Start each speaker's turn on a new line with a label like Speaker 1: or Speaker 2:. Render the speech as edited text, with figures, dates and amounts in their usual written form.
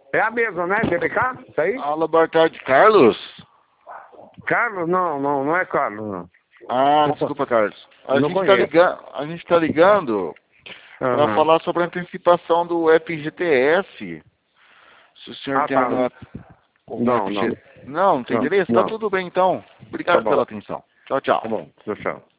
Speaker 1: É a mesma, né? DBK? Isso aí?
Speaker 2: Alô, boa tarde, Carlos?
Speaker 1: Carlos? Não é Carlos, não.
Speaker 2: Ah, desculpa, Carlos.
Speaker 1: Não conheço.
Speaker 2: A gente tá ligando para
Speaker 1: Aham.
Speaker 2: falar sobre a antecipação do FGTS. Se o senhor tem
Speaker 1: Tá.
Speaker 2: algum
Speaker 1: Não.
Speaker 2: FG... Não tem interesse? Tá
Speaker 1: Não.
Speaker 2: tudo bem, então.
Speaker 1: Tá
Speaker 2: Obrigado
Speaker 1: bom.
Speaker 2: pela atenção. Tchau, tchau.
Speaker 1: Tá bom. Tchau.